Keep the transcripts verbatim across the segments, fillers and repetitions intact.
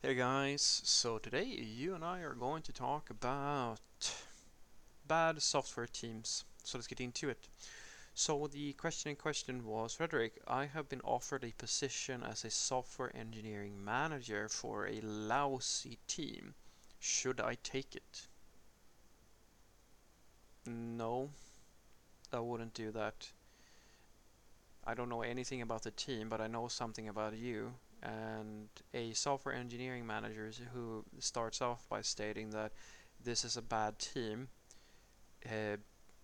Hey guys, so today you and I are going to talk about bad software teams. So let's get into it. So the question in question was, Frederick, I have been offered a position as a software engineering manager for a lousy team. Should I take it? No, I wouldn't do that. I don't know anything about the team, but I know something about you. And a software engineering manager who starts off by stating that this is a bad team uh,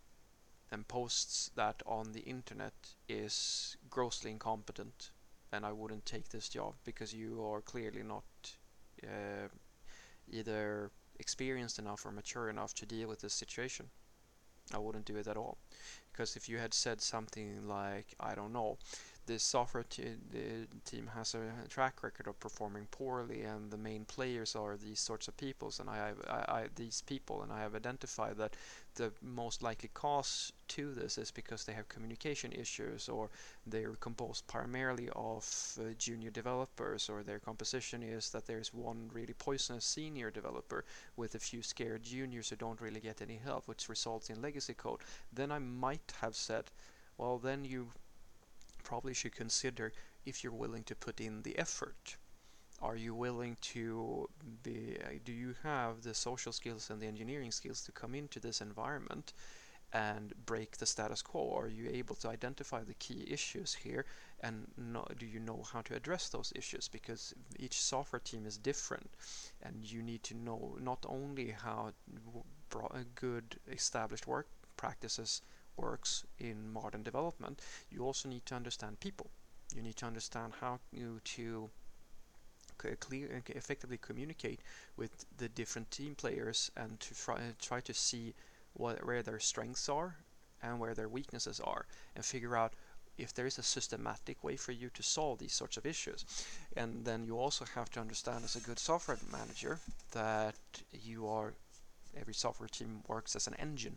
and posts that on the internet is grossly incompetent, and I wouldn't take this job because you are clearly not uh, either experienced enough or mature enough to deal with this situation. I wouldn't do it at all. Because if you had said something like, I don't know, this software t- the team has a track record of performing poorly, and the main players are these sorts of peoples, and I have I, I, these people, and I have identified that the most likely cause to this is because they have communication issues, or they're composed primarily of uh, junior developers, or their composition is that there's one really poisonous senior developer with a few scared juniors who don't really get any help, which results in legacy code. Then I might have said, well, then you probably should consider if you're willing to put in the effort. Are you willing to be, do you have the social skills and the engineering skills to come into this environment and break the status quo? Are you able to identify the key issues here, and know, do you know how to address those issues? Because each software team is different, and you need to know not only how good established work practices works in modern development, you also need to understand people. You need to understand how you to clear effectively communicate with the different team players, and to try, try to see what, where their strengths are and where their weaknesses are, and figure out if there is a systematic way for you to solve these sorts of issues. And then you also have to understand, as a good software manager, that you are every software team works as an engine.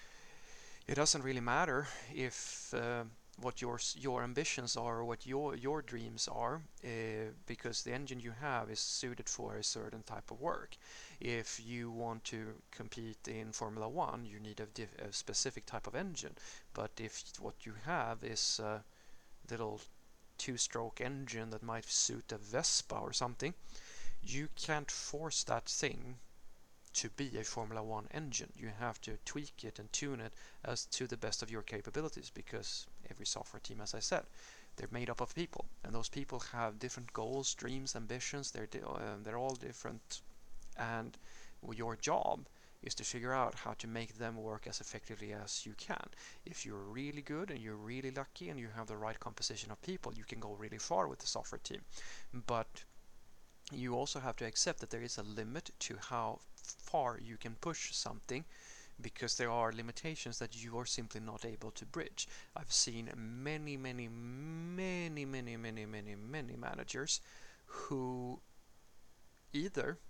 It doesn't really matter if uh, what your your ambitions are, or what your your dreams are, uh, because the engine you have is suited for a certain type of work. If you want to compete in Formula One, you need a, diff- a specific type of engine. But if what you have is a little two-stroke engine that might suit a Vespa or something, you can't force that thing to be a Formula One engine. You have to tweak it and tune it as to the best of your capabilities, because every software team, as I said, they're made up of people, and those people have different goals, dreams, ambitions. They're uh, they're all different, and your job is to figure out how to make them work as effectively as you can. If you're really good and you're really lucky and you have the right composition of people, you can go really far with the software team. But you also have to accept that there is a limit to how far you can push something, because there are limitations that you are simply not able to bridge. I've seen many, many, many, many, many, many, many managers who either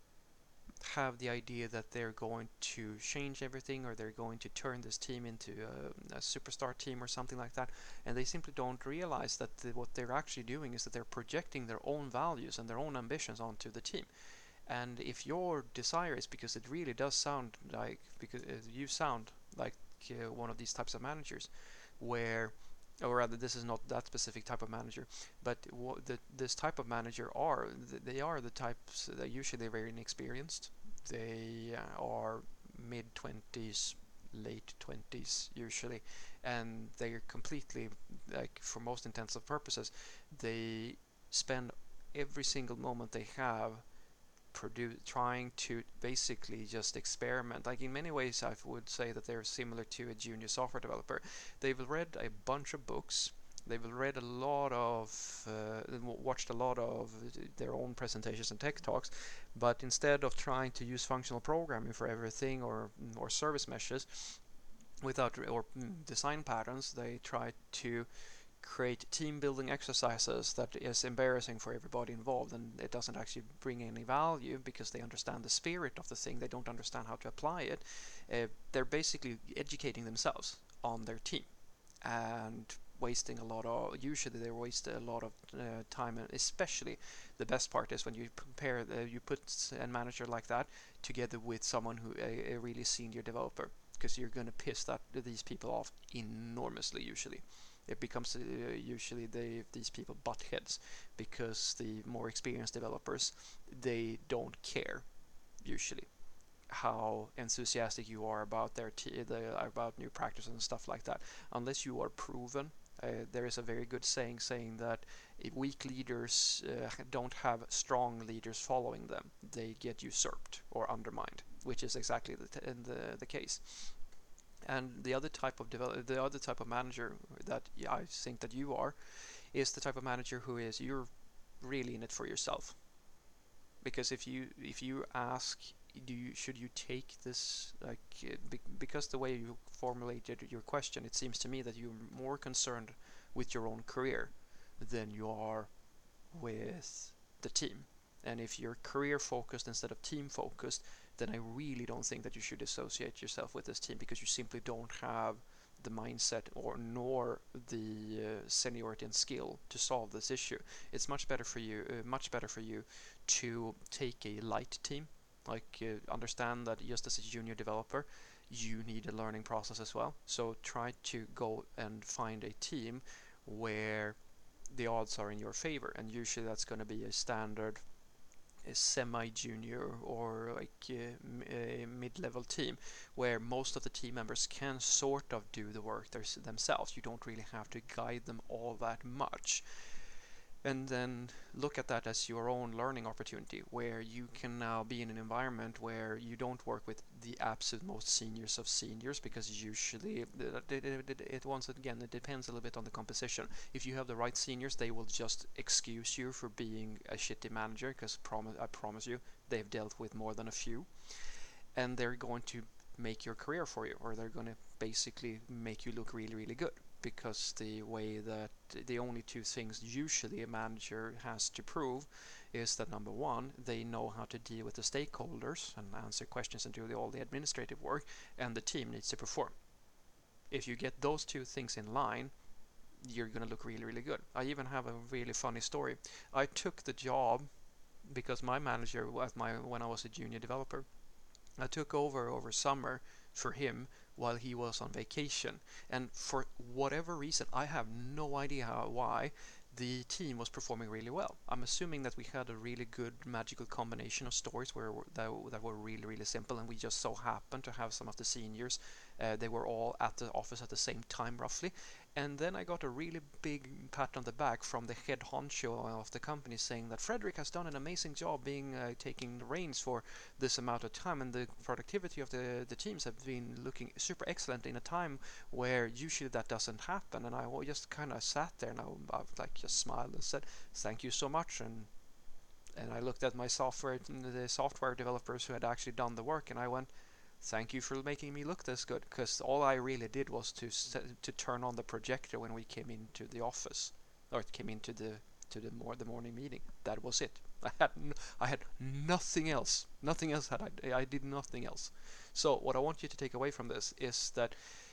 have the idea that they're going to change everything, or they're going to turn this team into a, a superstar team or something like that, and they simply don't realize that the, what they're actually doing is that they're projecting their own values and their own ambitions onto the team. And if your desire is, because it really does sound like, because uh, you sound like uh, one of these types of managers, where, or rather, this is not that specific type of manager, but what the, this type of manager are, they are the types that usually they're very inexperienced. They uh, are mid twenties, late twenties usually, and they're completely, like, for most intents and purposes, they spend every single moment they have produce, trying to basically just experiment. Like, in many ways, I would say that they're similar to a junior software developer. They've read a bunch of books. They've read a lot of, uh, watched a lot of their own presentations and tech talks, but instead of trying to use functional programming for everything, or or service meshes, without or design patterns, they try to create team building exercises that is embarrassing for everybody involved, and it doesn't actually bring any value, because they understand the spirit of the thing, they don't understand how to apply it. Uh, they're basically educating themselves on their team, and wasting a lot of usually they waste a lot of uh, time, and especially the best part is when you prepare the, you put a manager like that together with someone who a, a really senior developer, because you're going to piss that these people off enormously. Usually it becomes uh, usually they these people butt heads, because the more experienced developers, they don't care usually how enthusiastic you are about their t- the, about new practices and stuff like that, unless you are proven. Uh, there is a very good saying saying that if weak leaders uh, don't have strong leaders following them, they get usurped or undermined, which is exactly the t- the, the case. And the other type of develop, the other type of manager that I think that you are, is the type of manager who is you're really in it for yourself. Because if you if you ask, do you should you take this, like uh, because the way you formulated your question, it seems to me that you're more concerned with your own career than you are with the team. And if you're career focused instead of team focused, then I really don't think that you should associate yourself with this team, because you simply don't have the mindset or nor the uh, seniority and skill to solve this issue. It's much better for you, uh, much better for you to take a light team. Like uh, understand that just as a junior developer, you need a learning process as well. So try to go and find a team where the odds are in your favor, and usually that's going to be a standard a semi-junior or like uh, a mid-level team, where most of the team members can sort of do the work themselves. You don't really have to guide them all that much. And then look at that as your own learning opportunity, where you can now be in an environment where you don't work with the absolute most seniors of seniors, because usually it, it, it, it once again it depends a little bit on the composition. If you have the right seniors, they will just excuse you for being a shitty manager, because prom- I promise you they've dealt with more than a few, and they're going to make your career for you, or they're going to basically make you look really really good, because the way that the only two things usually a manager has to prove is that, number one, they know how to deal with the stakeholders and answer questions and do the, all the administrative work, and the team needs to perform. If you get those two things in line, you're going to look really really good. I even have a really funny story. I took the job because my manager was my when I was a junior developer. I took over over summer for him while he was on vacation, and for whatever reason, I have no idea how, why, the team was performing really well. I'm assuming that we had a really good magical combination of stories where that, that were really really simple, and we just so happened to have some of the seniors. Uh, they were all at the office at the same time roughly, and then I got a really big pat on the back from the head honcho of the company saying that Frederick has done an amazing job being uh, taking the reins for this amount of time, and the productivity of the the teams have been looking super excellent in a time where usually that doesn't happen. And I just kind of sat there and I, I like just smiled and said thank you so much, and and I looked at my software the software developers who had actually done the work, and I went, thank you for making me look this good, because all I really did was to to turn on the projector when we came into the office, or it came into the to the more the morning meeting. That was it. I had n- I had nothing else. Nothing else had I. I did nothing else. So what I want you to take away from this is that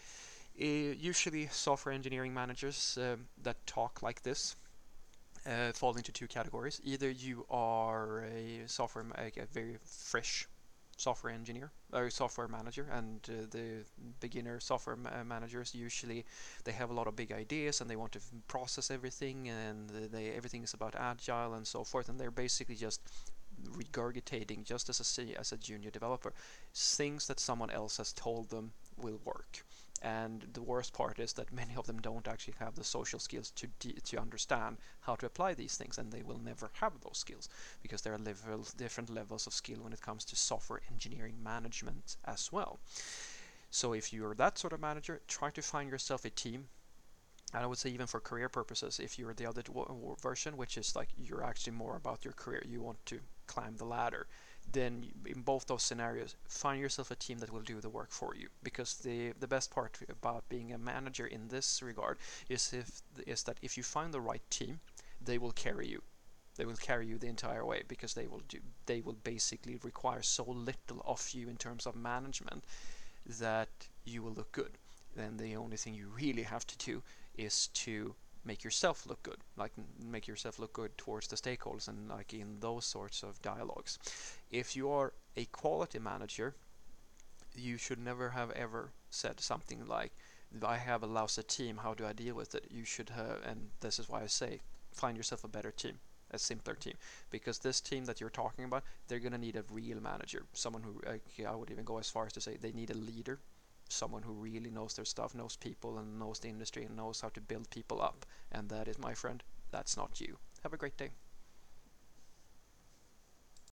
uh, usually software engineering managers um, that talk like this uh, fall into two categories. Either you are a software like a very fresh software engineer or software manager, and uh, the beginner software ma- managers usually they have a lot of big ideas and they want to f- process everything, and they everything is about agile and so forth, and they're basically just regurgitating just as a as a junior developer things that someone else has told them will work. And the worst part is that many of them don't actually have the social skills to de- to understand how to apply these things, and they will never have those skills, because there are levels, different levels of skill when it comes to software engineering management as well. So if you're that sort of manager, try to find yourself a team. And I would say even for career purposes, if you're the other version, which is like you're actually more about your career, you want to climb the ladder, then in both those scenarios, find yourself a team that will do the work for you. Because the the best part about being a manager in this regard is if is that if you find the right team, they will carry you. They will carry you the entire way, because they will do they will basically require so little of you in terms of management that you will look good. Then the only thing you really have to do is to make yourself look good, like make yourself look good towards the stakeholders and like in those sorts of dialogues. If you are a quality manager, you should never have ever said something like, I have a lousy team, how do I deal with it? You should have, and this is why I say, find yourself a better team, a simpler team, because this team that you're talking about, they're going to need a real manager, someone who, uh, I would even go as far as to say they need a leader, someone who really knows their stuff, knows people and knows the industry and knows how to build people up. And that is, my friend, that's not you. Have a great day.